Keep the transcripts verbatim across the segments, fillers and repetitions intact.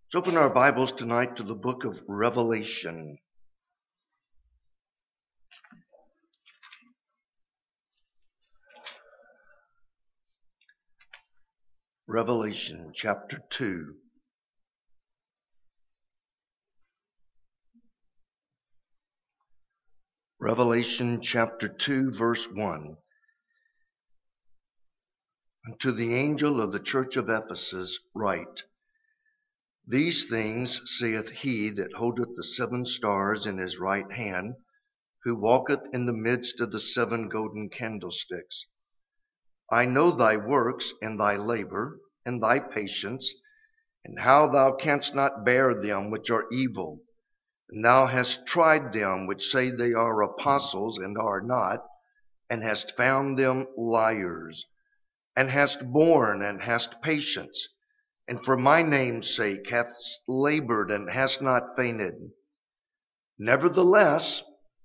Let's open our Bibles tonight to the book of Revelation. Revelation chapter two. Revelation chapter two, verse one. And to the angel of the church of Ephesus write, These things saith he that holdeth the seven stars in his right hand, who walketh in the midst of the seven golden candlesticks. I know thy works, and thy labor, and thy patience, and how thou canst not bear them which are evil. And thou hast tried them which say they are apostles, and are not, and hast found them liars, and hast borne, and hast patience, and for my name's sake hast labored, and hast not fainted. Nevertheless,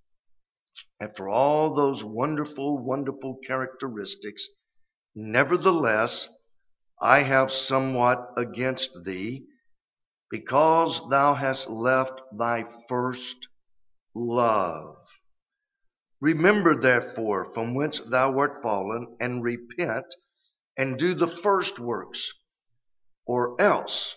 after all those wonderful, wonderful characteristics, nevertheless, I have somewhat against thee, because thou hast left thy first love. Remember therefore from whence thou art fallen, and repent, and do the first works, or else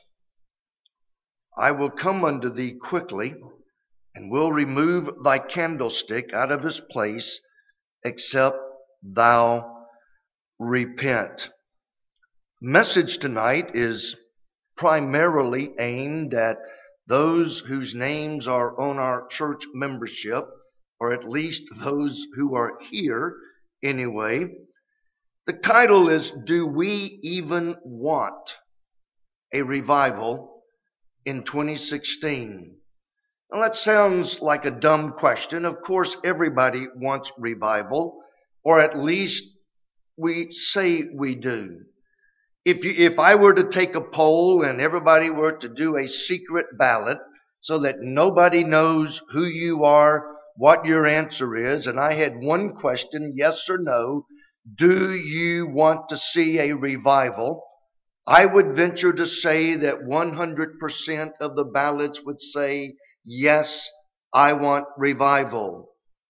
I will come unto thee quickly, and will remove thy candlestick out of his place, except thou repent. Message tonight is primarily aimed at those whose names are on our church membership, or at least those who are here anyway. The title is, Do We Even Want a Revival in twenty sixteen? Now that sounds like a dumb question. Of course, everybody wants revival, or at least we say we do. If you, if I were to take a poll and everybody were to do a secret ballot so that nobody knows who you are, what your answer is, and I had one question, yes or no, do you want to see a revival? I would venture to say that one hundred percent of the ballots would say, yes, I want revival.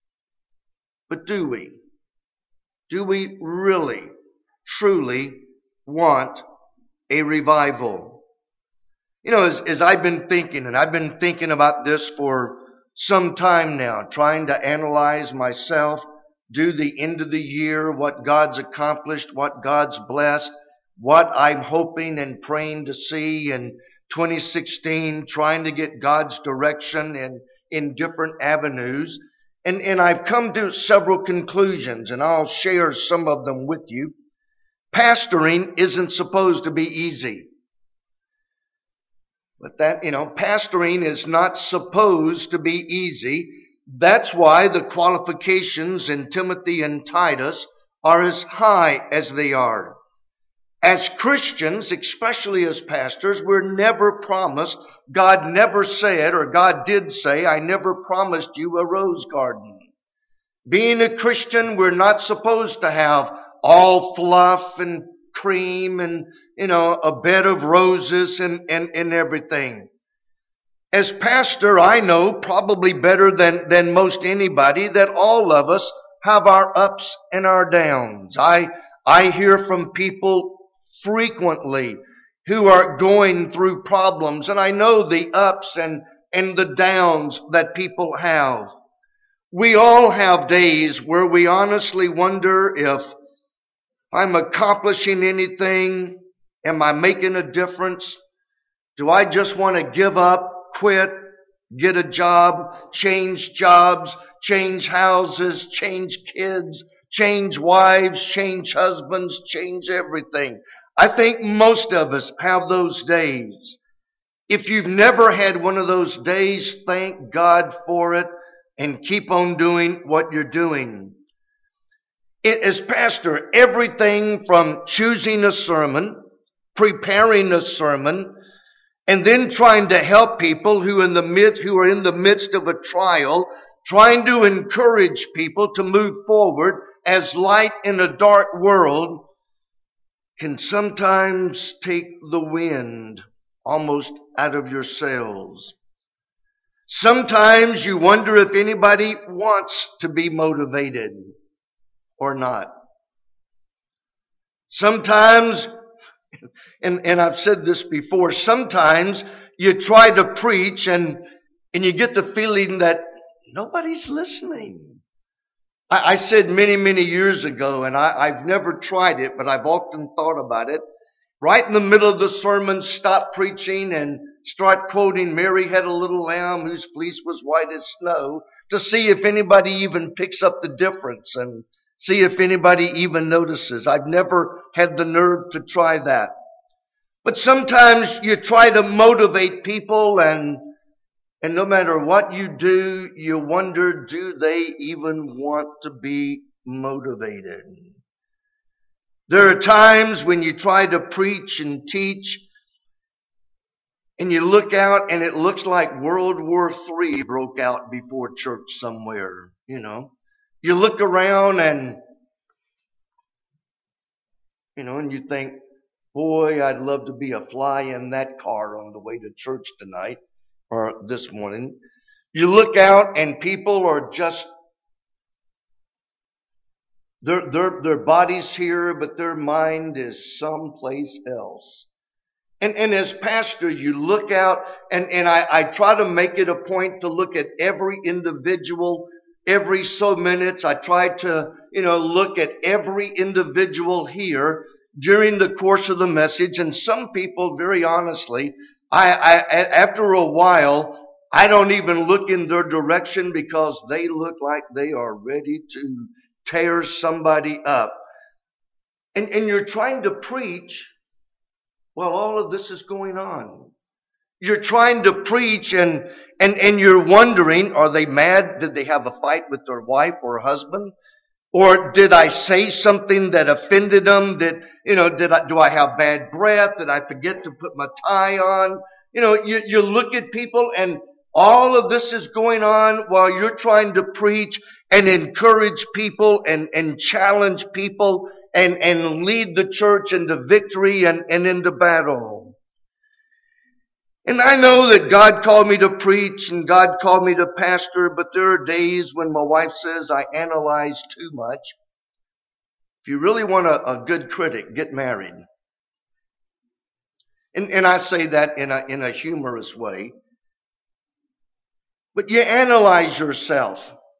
But do we? Do we really, truly want a revival? You know, as, as I've been thinking, and I've been thinking about this for some time now, trying to analyze myself, do the end of the year, what God's accomplished, what God's blessed, what I'm hoping and praying to see in twenty sixteen, trying to get God's direction in, in different avenues. And, and I've come to several conclusions, and I'll share some of them with you. Pastoring isn't supposed to be easy. But that, you know, pastoring is not supposed to be easy. That's why the qualifications in Timothy and Titus are as high as they are. As Christians, especially as pastors, we're never promised, God never said, or God did say, I never promised you a rose garden. Being a Christian, we're not supposed to have all fluff and cream and, you know, a bed of roses and, and, and everything. As pastor, I know probably better than, than most anybody that all of us have our ups and our downs. I, I hear from people frequently who are going through problems, and I know the ups and, and the downs that people have. We all have days where we honestly wonder if I'm accomplishing anything. Am I making a difference? Do I just want to give up, quit, get a job, change jobs, change houses, change kids, change wives, change husbands, change everything? I think most of us have those days. If you've never had one of those days, thank God for it and keep on doing what you're doing. It, as pastor, everything from choosing a sermon, preparing a sermon, and then trying to help people who in the midst who are in the midst of a trial, trying to encourage people to move forward as light in a dark world, can sometimes take the wind almost out of yourselves. Sometimes you wonder if anybody wants to be motivated or not. Sometimes, and, and I've said this before, sometimes you try to preach and, and you get the feeling that nobody's listening. I, I said many, many years ago, and I, I've never tried it, but I've often thought about it. Right in the middle of the sermon, stop preaching and start quoting Mary had a little lamb whose fleece was white as snow to see if anybody even picks up the difference and see if anybody even notices. I've never had the nerve to try that. But sometimes you try to motivate people, and and no matter what you do, you wonder, do they even want to be motivated? There are times when you try to preach and teach and you look out and it looks like World War Three broke out before church somewhere, you know. You look around and, you know, and you think, boy, I'd love to be a fly in that car on the way to church tonight or this morning. You look out and people are just Their, their, their body's here, but their mind is someplace else. And, and as pastor, you look out, and, and I, I try to make it a point to look at every individual every so minutes. I try to, you know, look at every individual here during the course of the message. And some people, very honestly, I, I after a while, I don't even look in their direction because they look like they are ready to tear somebody up. And, and you're trying to preach while all of this is going on. You're trying to preach and, and, and you're wondering, are they mad? Did they have a fight with their wife or husband? Or did I say something that offended them? Did, you know, did I, do I have bad breath? Did I forget to put my tie on? You know, you, you look at people and all of this is going on while you're trying to preach and encourage people and, and challenge people and, and lead the church into victory and, and into battle. And I know that God called me to preach and God called me to pastor, but there are days when my wife says I analyze too much. If you really want a, a good critic, get married. And, and I say that in a, in a humorous way. But you analyze yourself.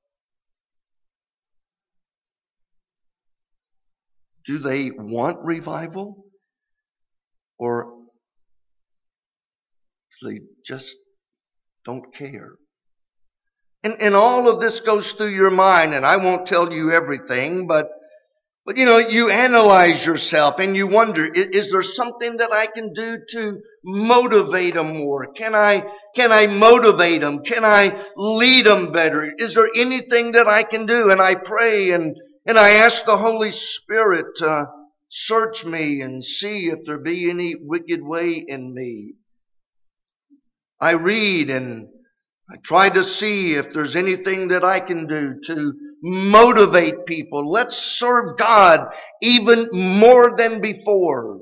Do they want revival? Or they just don't care? And, and all of this goes through your mind, and I won't tell you everything, but But you know, you analyze yourself and you wonder, is, is there something that I can do to motivate them more? Can I, can I motivate them? Can I lead them better? Is there anything that I can do? And I pray and, and I ask the Holy Spirit to search me and see if there be any wicked way in me. I read and I try to see if there's anything that I can do to motivate people. Let's serve God even more than before.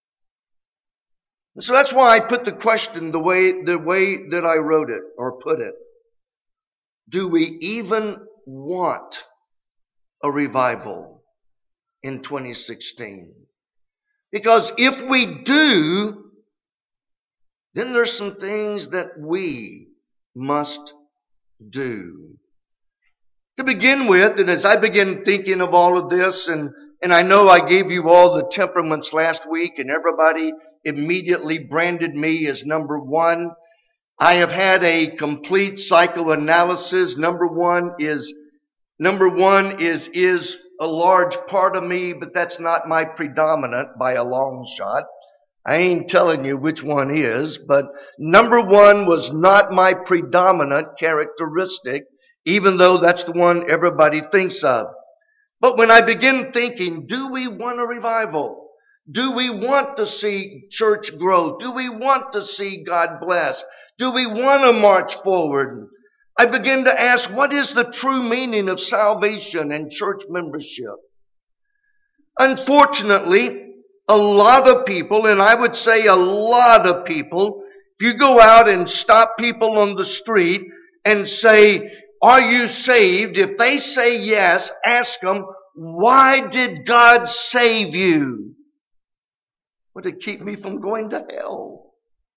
So that's why I put the question the way, the way that I wrote it or put it. Do we even want a revival in twenty sixteen? Because if we do, then there's some things that we must do. To begin with, and as I begin thinking of all of this, and, and I know I gave you all the temperaments last week, and everybody immediately branded me as number one. I have had a complete psychoanalysis. Number one is, number one is, is a large part of me, but that's not my predominant by a long shot. I ain't telling you which one is, but number one was not my predominant characteristic, even though that's the one everybody thinks of. But when I begin thinking, do we want a revival? Do we want to see church grow? Do we want to see God bless? Do we want to march forward? I begin to ask, what is the true meaning of salvation and church membership? Unfortunately, a lot of people, and I would say a lot of people, if you go out and stop people on the street and say, are you saved? If they say yes, ask them, why did God save you? Well, to keep me from going to hell.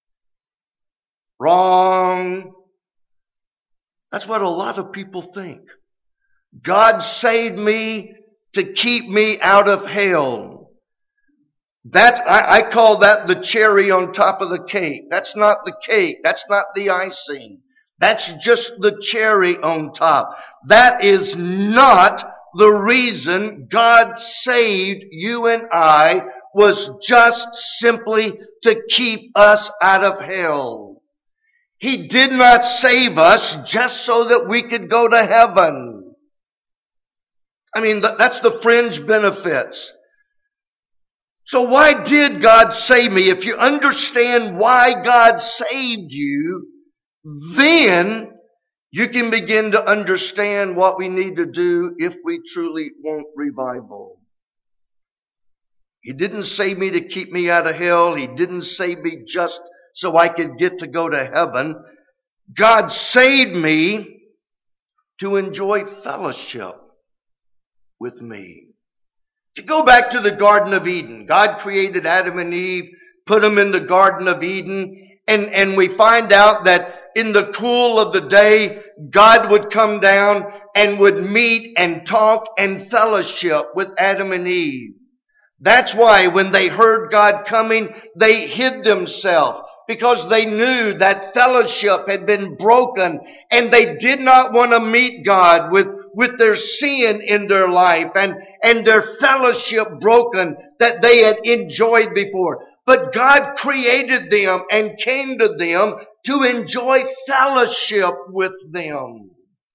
Wrong. That's what a lot of people think. God saved me to keep me out of hell. That's, I, I call that the cherry on top of the cake. That's not the cake. That's not the icing. That's just the cherry on top. That is not the reason God saved you and I, was just simply to keep us out of hell. He did not save us just so that we could go to heaven. I mean, that's the fringe benefits. So why did God save me? If you understand why God saved you, then you can begin to understand what we need to do if we truly want revival. He didn't save me to keep me out of hell. He didn't save me just so I could get to go to heaven. God saved me to enjoy fellowship with me. To go back to the Garden of Eden, God created Adam and Eve, put them in the Garden of Eden, and, and we find out that in the cool of the day, God would come down and would meet and talk and fellowship with Adam and Eve. That's why when they heard God coming, they hid themselves, because they knew that fellowship had been broken and they did not want to meet God with, with their sin in their life and, and their fellowship broken that they had enjoyed before. But God created them and came to them to enjoy fellowship with them.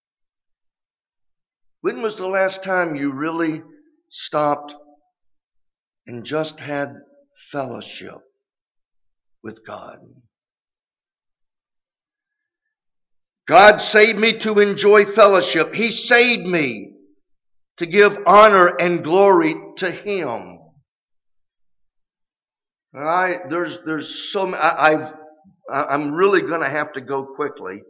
When was the last time you really stopped and just had fellowship with God? God saved me to enjoy fellowship. He saved me to give honor and glory to Him. I there's there's so many, I, I've I'm really going to have to go quickly.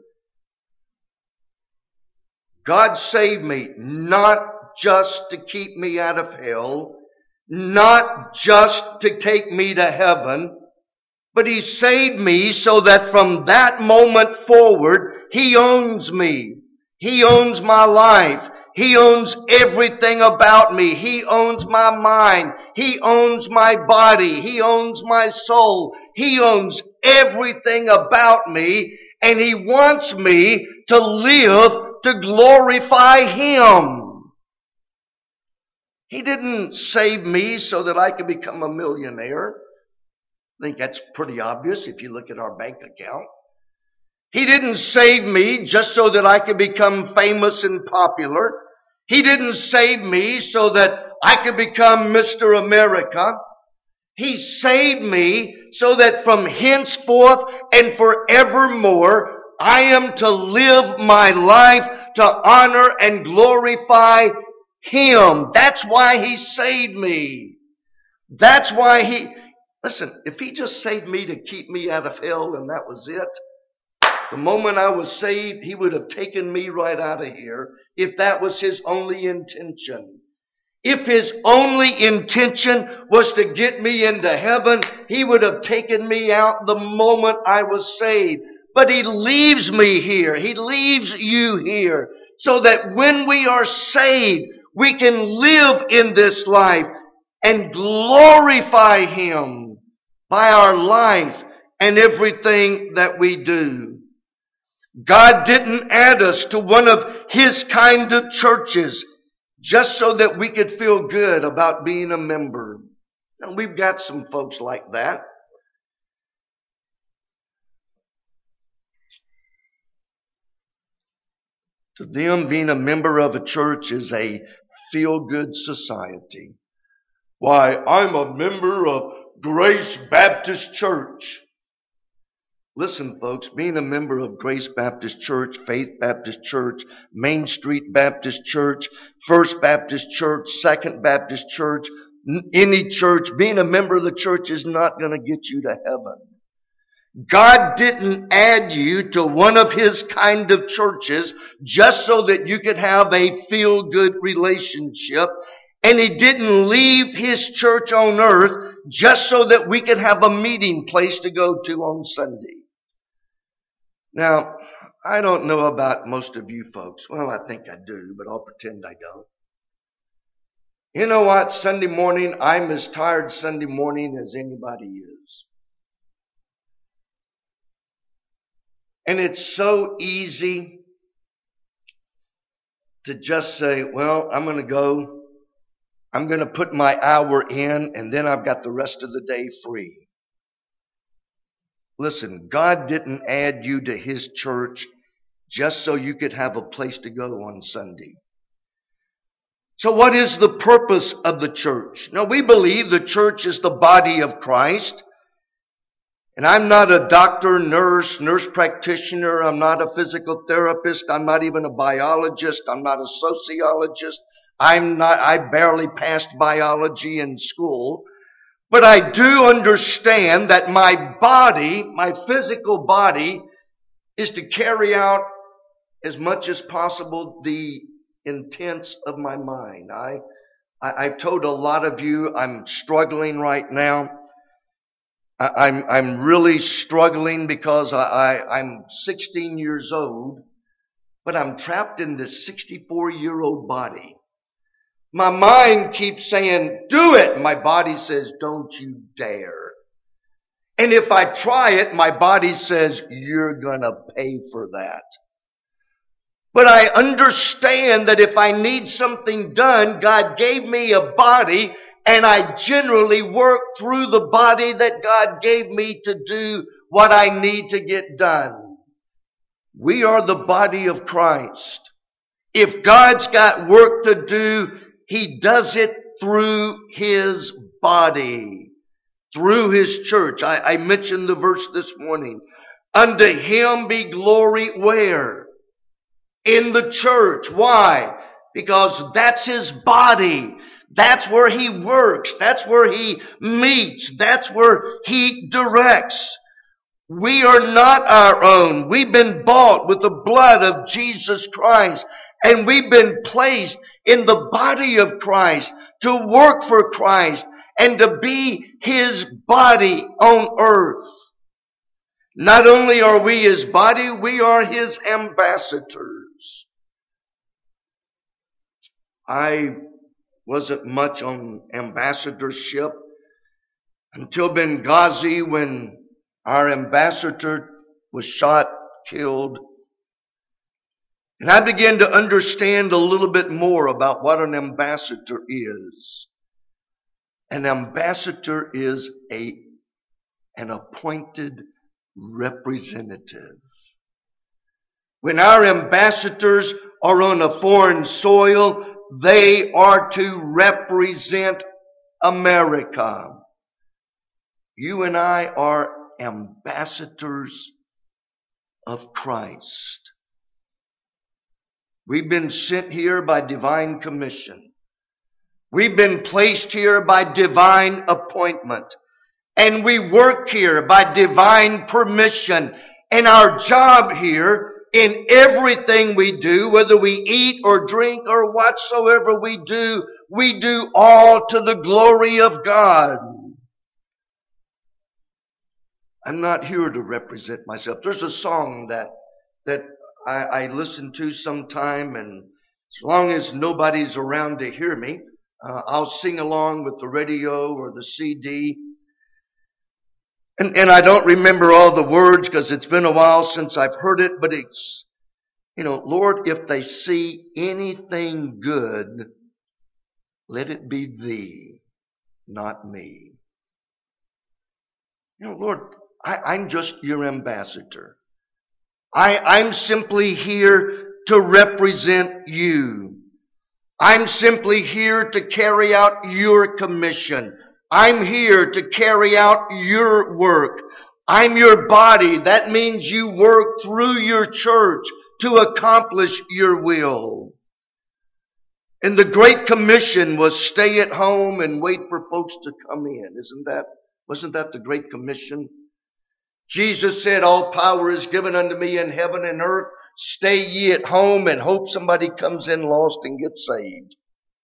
God saved me not just to keep me out of hell, not just to take me to heaven, but He saved me so that from that moment forward, He owns me. He owns my life. He owns everything about me. He owns my mind. He owns my body. He owns my soul. He owns everything about me, and He wants me to live to glorify Him. He didn't save me so that I could become a millionaire. I think that's pretty obvious if you look at our bank account. He didn't save me just so that I could become famous and popular. He didn't save me so that I could become Mister America. He saved me so that from henceforth and forevermore, I am to live my life to honor and glorify Him. That's why He saved me. That's why He... Listen, if He just saved me to keep me out of hell and that was it, the moment I was saved, He would have taken me right out of here if that was His only intention. If His only intention was to get me into heaven, He would have taken me out the moment I was saved. But He leaves me here. He leaves you here so that when we are saved, we can live in this life and glorify Him by our life and everything that we do. God didn't add us to one of His kind of churches just so that we could feel good about being a member. And we've got some folks like that. To them, being a member of a church is a feel-good society. Why, I'm a member of Grace Baptist Church. Listen, folks, being a member of Grace Baptist Church, Faith Baptist Church, Main Street Baptist Church, First Baptist Church, Second Baptist Church, any church, being a member of the church is not going to get you to heaven. God didn't add you to one of His kind of churches just so that you could have a feel-good relationship. And He didn't leave His church on earth just so that we could have a meeting place to go to on Sunday. Now, I don't know about most of you folks. Well, I think I do, but I'll pretend I don't. You know what? Sunday morning, I'm as tired Sunday morning as anybody is. And it's so easy to just say, well, I'm going to go. I'm going to put my hour in, and then I've got the rest of the day free. Listen, God didn't add you to His church just so you could have a place to go on Sunday. So what is the purpose of the church? Now, we believe the church is the body of Christ. And I'm not a doctor, nurse, nurse practitioner. I'm not a physical therapist. I'm not even a biologist. I'm not a sociologist. I'm not, I barely passed biology in school. But I do understand that my body, my physical body, is to carry out as much as possible the intents of my mind. I, I, I've told a lot of you I'm struggling right now. I, I'm, I'm really struggling because I, I, I'm sixteen years old, but I'm trapped in this sixty-four-year-old body. My mind keeps saying, do it. My body says, don't you dare. And if I try it, my body says, you're going to pay for that. But I understand that if I need something done, God gave me a body, and I generally work through the body that God gave me to do what I need to get done. We are the body of Christ. If God's got work to do, He does it through His body, through His church. I, I mentioned the verse this morning. Unto Him be glory where? In the church. Why? Because that's His body. That's where He works. That's where He meets. That's where He directs. We are not our own. We've been bought with the blood of Jesus Christ. And we've been placed in the body of Christ to work for Christ and to be His body on earth. Not only are we His body, we are His ambassadors. I wasn't much on ambassadorship until Benghazi, when our ambassador was shot, killed. And I began to understand a little bit more about what an ambassador is. An ambassador is a, an appointed representative. When our ambassadors are on a foreign soil, they are to represent America. You and I are ambassadors of Christ. We've been sent here by divine commission. We've been placed here by divine appointment. And we work here by divine permission. And our job here, in everything we do, whether we eat or drink or whatsoever we do, we do all to the glory of God. I'm not here to represent myself. There's a song that that I, I listen to sometime, and as long as nobody's around to hear me, uh, I'll sing along with the radio or the C D. And, and I don't remember all the words because it's been a while since I've heard it, but it's, you know, Lord, if they see anything good, let it be Thee, not me. You know, Lord, I, I'm just Your ambassador. I, I'm simply here to represent You. I'm simply here to carry out Your commission. I'm here to carry out Your work. I'm Your body. That means you work through Your church to accomplish Your will. And the Great Commission was stay at home and wait for folks to come in. Isn't that, wasn't that the Great Commission? Jesus said, all power is given unto me in heaven and earth. Stay ye at home and hope somebody comes in lost and gets saved.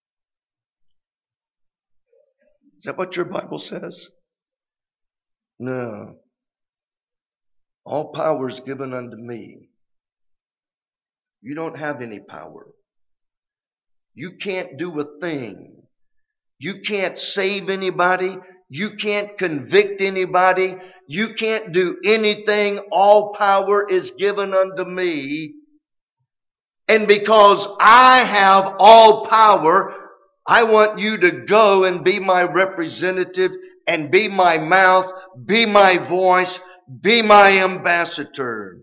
Is that what your Bible says? No. All power is given unto me. You don't have any power. You can't do a thing. You can't save anybody. You can't convict anybody. You can't do anything. All power is given unto me. And because I have all power, I want you to go and be my representative and be my mouth, be my voice, be my ambassador.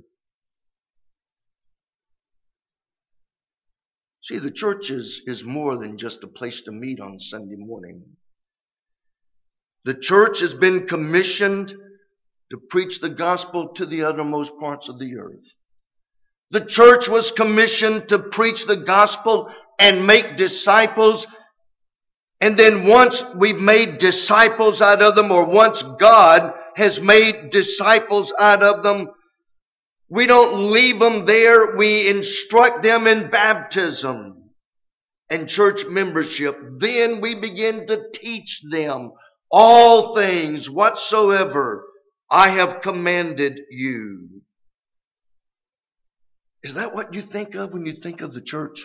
See, the church is, is more than just a place to meet on Sunday morning. The church has been commissioned to preach the gospel to the uttermost parts of the earth. The church was commissioned to preach the gospel and make disciples. And then once we've made disciples out of them, or once God has made disciples out of them, we don't leave them there. We instruct them in baptism and church membership. Then we begin to teach them all things whatsoever I have commanded you. Is that what you think of when you think of the church?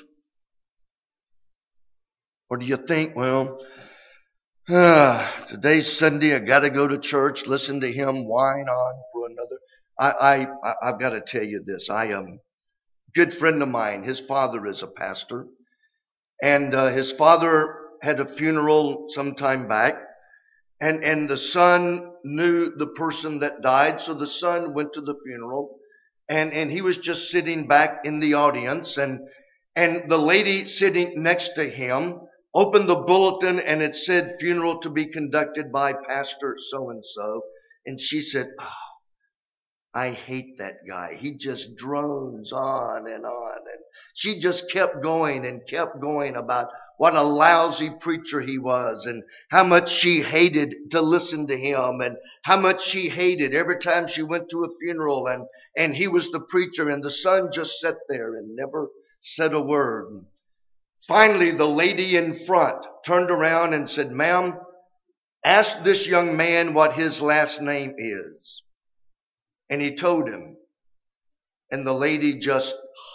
Or do you think, well, ah, today's Sunday, I got to go to church, listen to him whine on for another. I, I, I've got to tell you this. I am a good friend of mine. His father is a pastor. And uh, his father had a funeral some time back. And, and the son knew the person that died. So the son went to the funeral. And, and he was just sitting back in the audience. And, and the lady sitting next to him opened the bulletin and it said, funeral to be conducted by Pastor so-and-so. And she said, oh, I hate that guy. He just drones on and on. And she just kept going and kept going about what a lousy preacher he was and how much she hated to listen to him and how much she hated every time she went to a funeral and, and he was the preacher and the son just sat there and never said a word. Finally, the lady in front turned around and said, ma'am, ask this young man what his last name is. And he told him. And the lady just,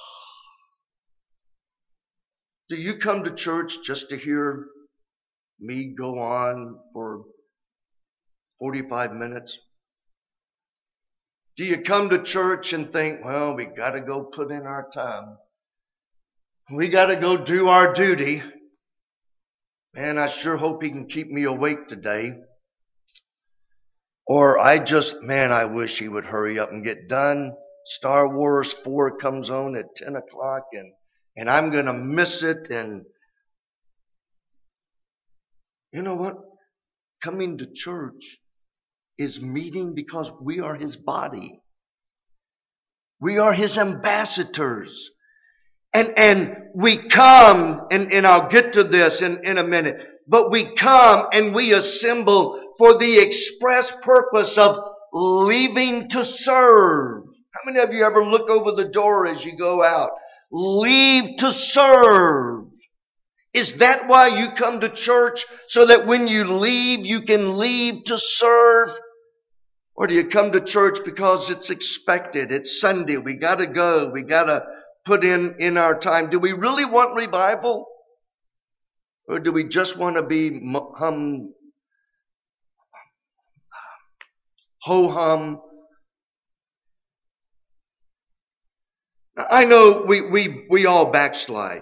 do you come to church just to hear me go on for forty-five minutes? Do you come to church and think, well, we got to go put in our time. We got to go do our duty. Man, I sure hope he can keep me awake today. Or I just, man, I wish he would hurry up and get done. Star Wars four comes on at ten o'clock and, and I'm going to miss it. And you know what? Coming to church is meeting because we are his body. We are his ambassadors. And, and we come, and, and I'll get to this in, in a minute, but we come and we assemble for the express purpose of leaving to serve. How many of you ever look over the door as you go out? Leave to serve. Is that why you come to church? So that when you leave, you can leave to serve? Or do you come to church because it's expected? It's Sunday. We got to go. We got to put in, in our time. Do we really want revival? Or do we just want to be hum, ho-hum? I know we, we, we all backslide.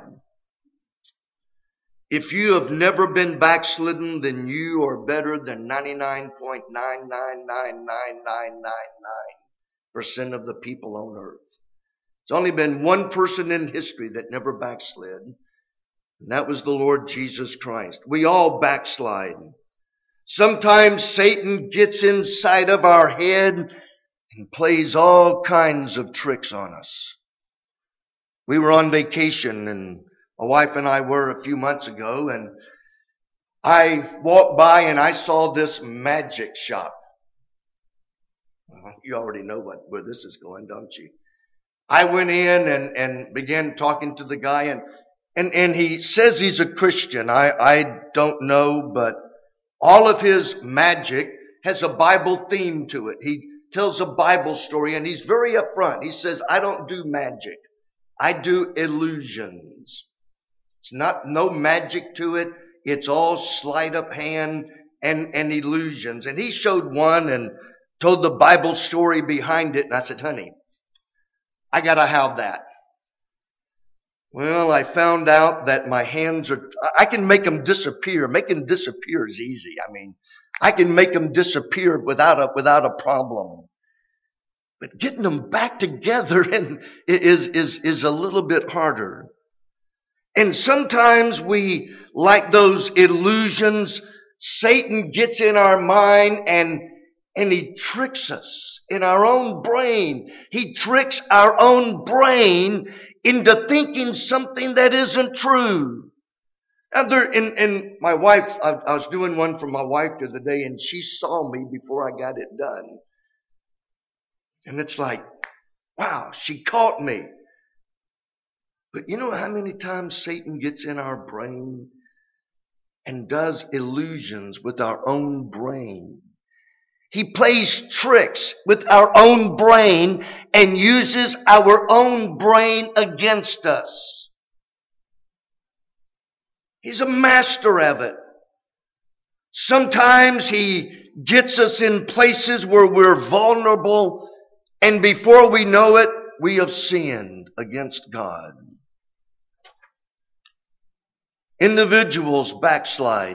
If you have never been backslidden, then you are better than ninety-nine point nine nine nine nine nine nine nine percent of the people on earth. There's only been one person in history that never backslid, and that was the Lord Jesus Christ. We all backslide. Sometimes Satan gets inside of our head and plays all kinds of tricks on us. We were on vacation, and my wife and I were a few months ago, and I walked by and I saw this magic shop. Well, you already know what, where this is going, don't you? I went in and, and began talking to the guy, and, and, and he says he's a Christian. I, I don't know, but all of his magic has a Bible theme to it. He tells a Bible story, and he's very upfront. He says, I don't do magic. I do illusions. It's not no magic to it. It's all sleight of hand and, and illusions. And he showed one and told the Bible story behind it. And I said, honey, I got to have that. Well, I found out that my hands are, I can make them disappear. Making them disappear is easy. I mean, I can make them disappear without a, without a problem. But getting them back together and is, is, is a little bit harder. And sometimes we, like those illusions, Satan gets in our mind and, and he tricks us in our own brain. He tricks our own brain into thinking something that isn't true. And there, and, and my wife, I, I was doing one for my wife the other day, and she saw me before I got it done. And it's like, wow, she caught me. But you know how many times Satan gets in our brain and does illusions with our own brain? He plays tricks with our own brain and uses our own brain against us. He's a master of it. Sometimes he gets us in places where we're vulnerable, and before we know it, we have sinned against God. Individuals backslide.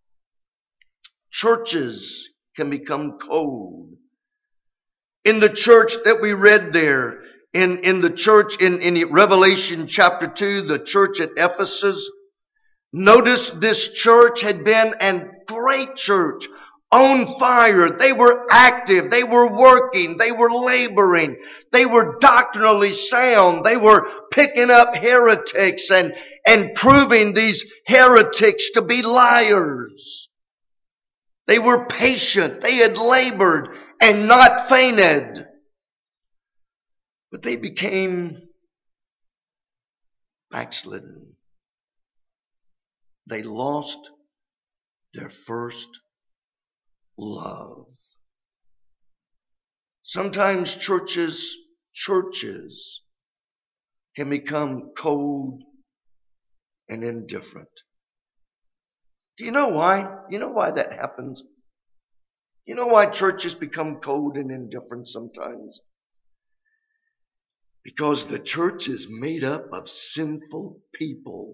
Churches can become cold. In the church that we read there, in, in the church in, in Revelation chapter two, the church at Ephesus, notice this church had been a great church, on fire. They were active. They were working. They were laboring. They were doctrinally sound. They were picking up heretics and, and proving these heretics to be liars. They were patient. They had labored and not fainted. But they became backslidden. They lost their first love. Sometimes churches, churches can become cold and indifferent. Do you know why? You know why that happens? You know why churches become cold and indifferent sometimes? Because the church is made up of sinful people.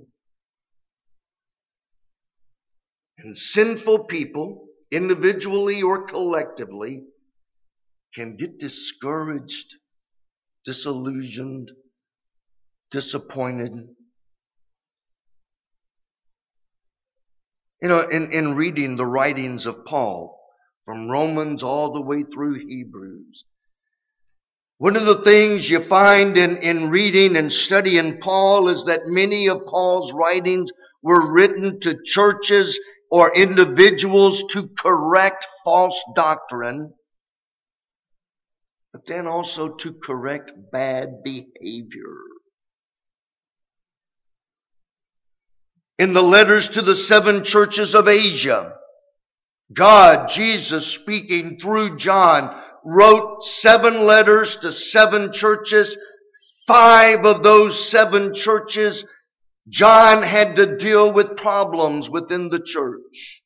And sinful people, individually or collectively, can get discouraged, disillusioned, disappointed. You know, in, in reading the writings of Paul, from Romans all the way through Hebrews, one of the things you find in, in reading and studying Paul is that many of Paul's writings were written to churches or individuals to correct false doctrine, but then also to correct bad behavior. In the letters to the seven churches of Asia, God, Jesus speaking through John, wrote seven letters to seven churches. Five of those seven churches, John had to deal with problems within the church.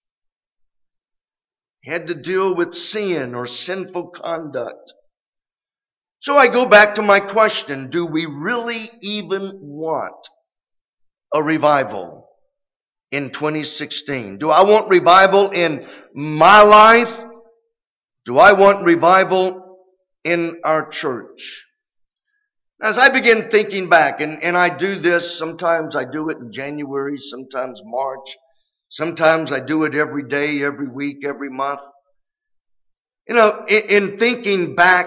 He had to deal with sin or sinful conduct. So I go back to my question, do we really even want a revival in twenty sixteen? Do I want revival in my life? Do I want revival in our church? As I begin thinking back, and, and I do this, sometimes I do it in January, sometimes March, sometimes I do it every day, every week, every month. You know, in, in thinking back,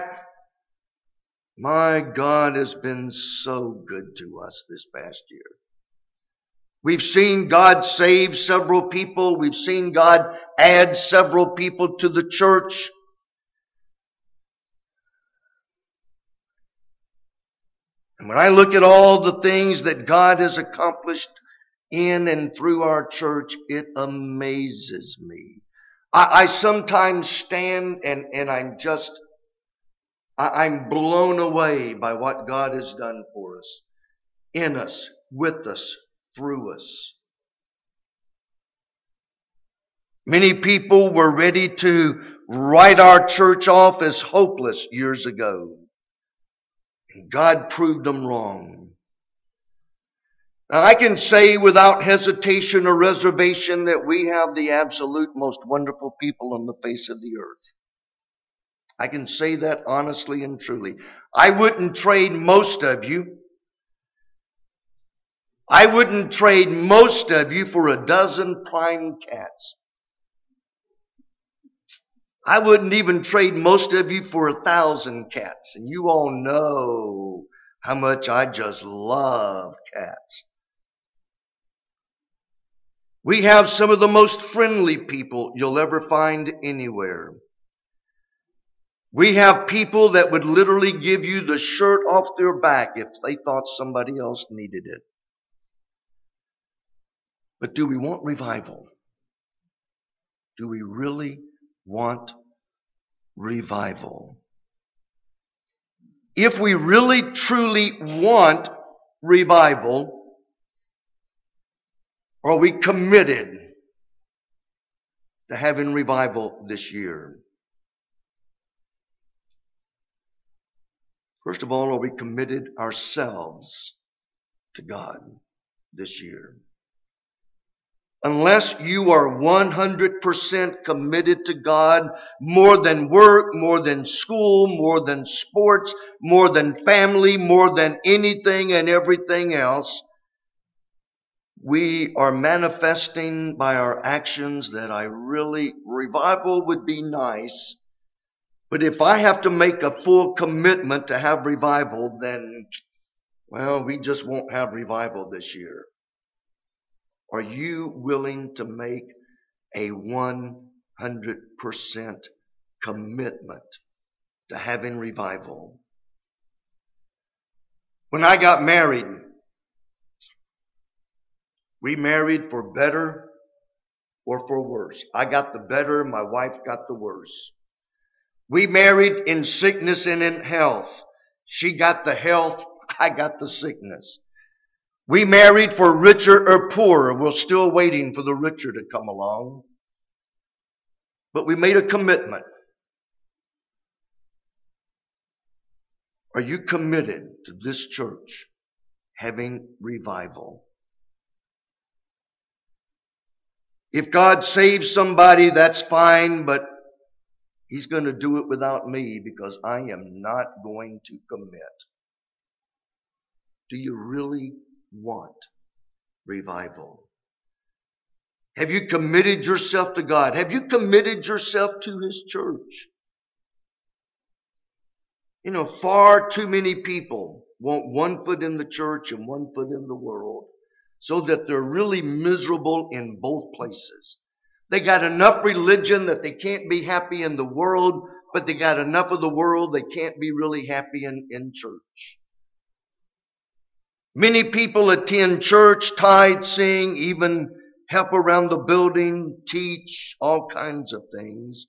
my God has been so good to us this past year. We've seen God save several people. We've seen God add several people to the church. And when I look at all the things that God has accomplished in and through our church, it amazes me. I, I sometimes stand and, and I'm just, I, I'm blown away by what God has done for us, in us, with us, through us. Many people were ready to write our church off as hopeless years ago. And God proved them wrong. Now, I can say without hesitation or reservation that we have the absolute most wonderful people on the face of the earth. I can say that honestly and truly. I wouldn't trade most of you. I wouldn't trade most of you for a dozen prime cats. I wouldn't even trade most of you for a thousand cats. And you all know how much I just love cats. We have some of the most friendly people you'll ever find anywhere. We have people that would literally give you the shirt off their back if they thought somebody else needed it. But do we want revival? Do we really want revival? If we really truly want revival, are we committed to having revival this year? First of all, are we committed ourselves to God this year? Unless you are one hundred percent committed to God, more than work, more than school, more than sports, more than family, more than anything and everything else, we are manifesting by our actions that I really, revival would be nice, but if I have to make a full commitment to have revival, then, well, we just won't have revival this year. Are you willing to make a one hundred percent commitment to having revival? When I got married, we married for better or for worse. I got the better, my wife got the worse. We married in sickness and in health. She got the health, I got the sickness. We married for richer or poorer. We're still waiting for the richer to come along. But we made a commitment. Are you committed to this church having revival? If God saves somebody, that's fine, but He's going to do it without me because I am not going to commit. Do you really want revival? Have you committed yourself to God? Have you committed yourself to His church? You know, far too many people want one foot in the church and one foot in the world, so that they're really miserable in both places. They got enough religion that they can't be happy in the world, but they got enough of the world they can't be really happy in, in church. Many people attend church, tithe, sing, even help around the building, teach, all kinds of things.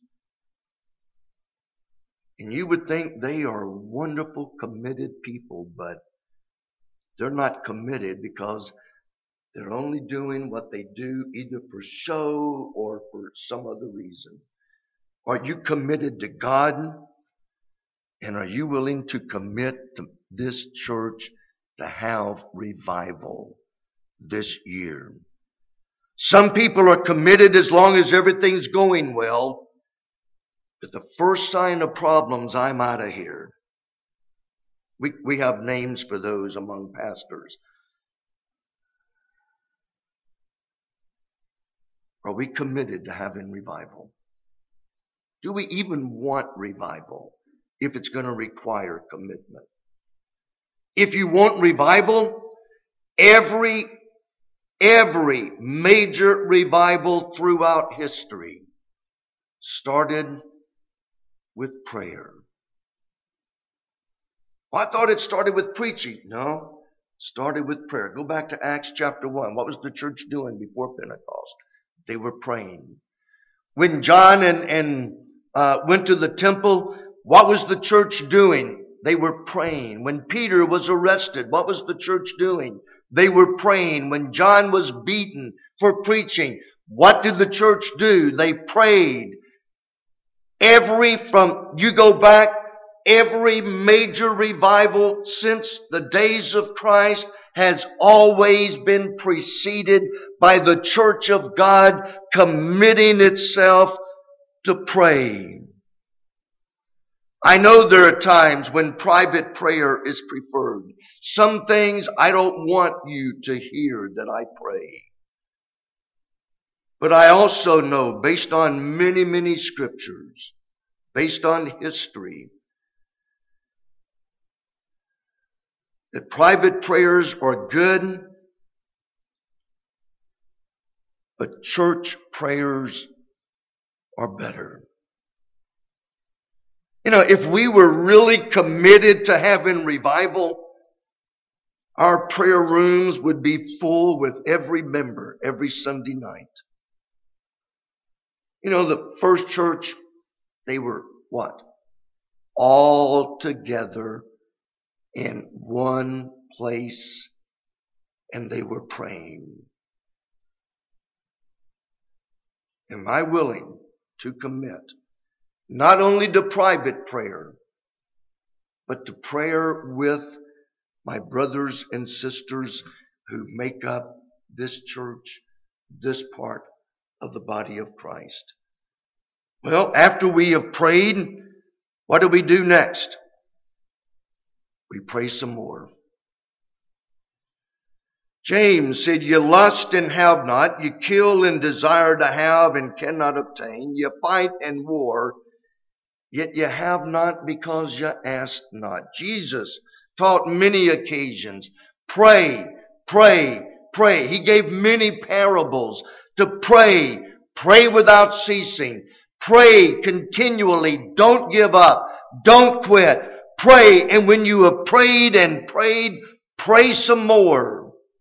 And you would think they are wonderful, committed people, but they're not committed because they're only doing what they do either for show or for some other reason. Are you committed to God? And are you willing to commit to this church to have revival this year? Some people are committed as long as everything's going well. But the first sign of problems, I'm out of here. We, we have names for those among pastors. Are we committed to having revival? Do we even want revival if it's going to require commitment? If you want revival, every Every major revival throughout history started with prayer. Well, I thought it started with preaching. No, it started with prayer. Go back to Acts chapter one. What was the church doing before Pentecost? They were praying. When John and, and uh, went to the temple, what was the church doing? They were praying. When Peter was arrested, what was the church doing? They were praying. When John was beaten for preaching, what did the church do? They prayed. Every, from, you go back, every major revival since the days of Christ has always been preceded by the church of God committing itself to pray. I know there are times when private prayer is preferred. Some things I don't want you to hear that I pray. But I also know, based on many, many scriptures, based on history, that private prayers are good, but church prayers are better. You know, if we were really committed to having revival, our prayer rooms would be full with every member every Sunday night. You know, the first church, they were what? All together in one place, and they were praying. Am I willing to commit not only to private prayer, but to prayer with my brothers and sisters who make up this church, this part of the body of Christ? Well, after we have prayed, what do we do next? We pray some more. James said, you lust and have not, you kill and desire to have and cannot obtain, you fight and war, yet you have not because you ask not. Jesus taught many occasions, pray, pray, pray. He gave many parables to pray, pray without ceasing, pray continually, don't give up, don't quit, pray, and when you have prayed and prayed, pray some more.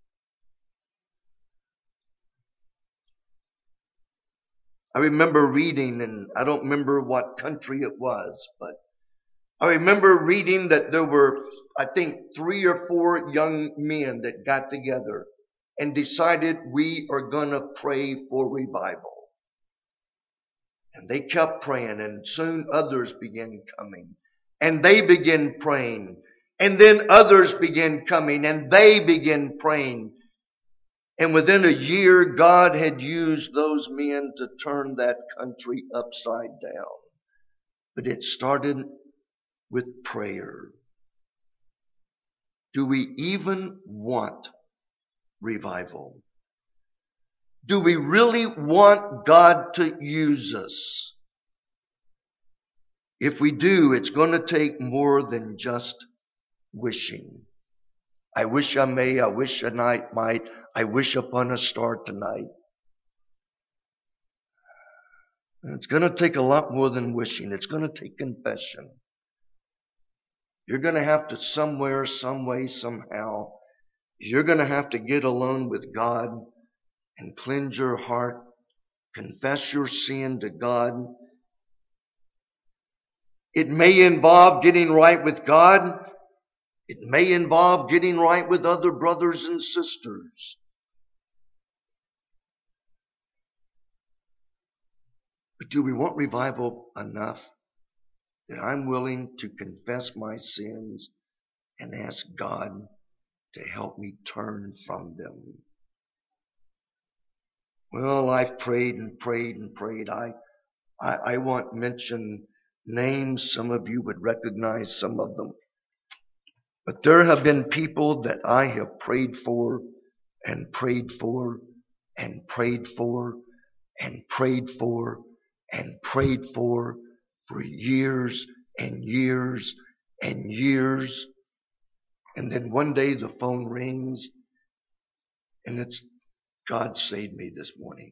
I remember reading, and I don't remember what country it was, but I remember reading that there were, I think, three or four young men that got together and decided we are going to pray for revival. And they kept praying, and soon others began coming. And they began praying. And then others began coming, and they began praying. And within a year, God had used those men to turn that country upside down. But it started with prayer. Do we even want revival? Do we really want God to use us? If we do, it's going to take more than just wishing. I wish I may, I wish I might, I wish upon a star tonight. And it's going to take a lot more than wishing. It's going to take confession. You're going to have to somewhere, some way, somehow, you're going to have to get alone with God and cleanse your heart, confess your sin to God. It may involve getting right with God. It may involve getting right with other brothers and sisters. But do we want revival enough that I'm willing to confess my sins and ask God to help me turn from them? Well, I've prayed and prayed and prayed. I, I, I won't mention names. Some of you would recognize some of them. But there have been people that I have prayed for and prayed for and prayed for and prayed for and prayed for for years and years and years. And then one day the phone rings and it's God saved me this morning.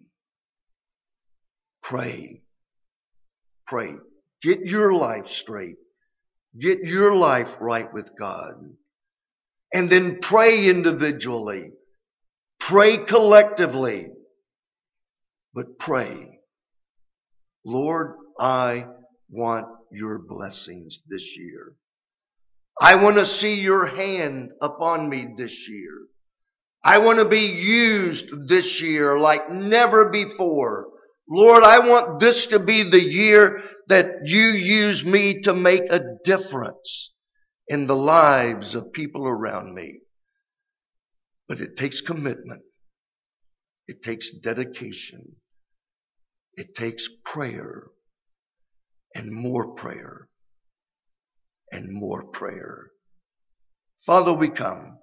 Pray. Pray. Get your life straight. Get your life right with God. And then pray individually. Pray collectively. But pray. Lord, I want your blessings this year. I want to see your hand upon me this year. I want to be used this year like never before. Lord, I want this to be the year that you use me to make a difference in the lives of people around me. But it takes commitment. It takes dedication. It takes prayer and more prayer and more prayer. Father, we come.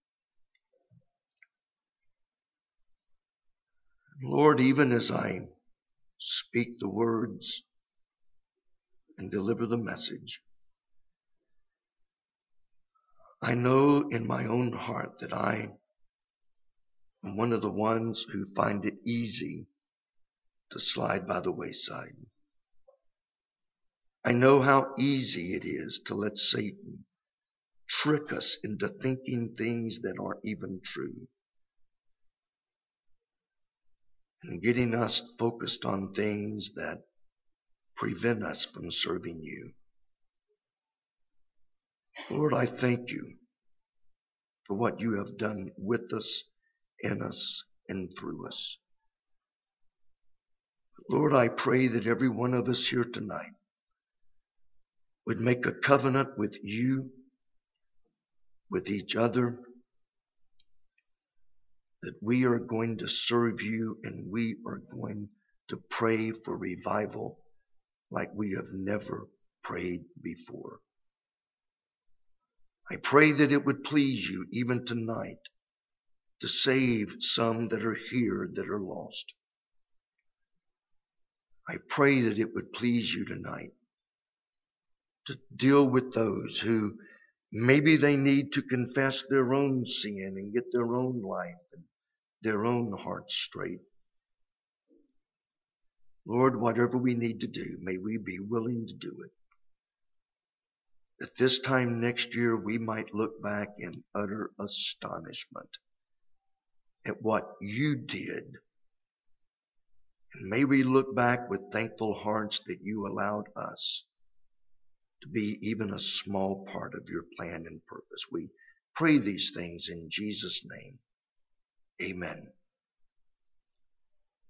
Lord, even as I speak the words and deliver the message, I know in my own heart that I am one of the ones who find it easy to slide by the wayside. I know how easy it is to let Satan trick us into thinking things that aren't even true, and getting us focused on things that prevent us from serving you. Lord, I thank you for what you have done with us, in us, and through us. Lord, I pray that every one of us here tonight would make a covenant with you, with each other, that we are going to serve you and we are going to pray for revival like we have never prayed before. I pray that it would please you even tonight to save some that are here that are lost. I pray that it would please you tonight to deal with those who maybe they need to confess their own sin and get their own life and their own hearts straight. Lord, whatever we need to do, may we be willing to do it. That this time next year we might look back in utter astonishment at what you did. And may we look back with thankful hearts that you allowed us to be even a small part of your plan and purpose. We pray these things in Jesus' name. Amen.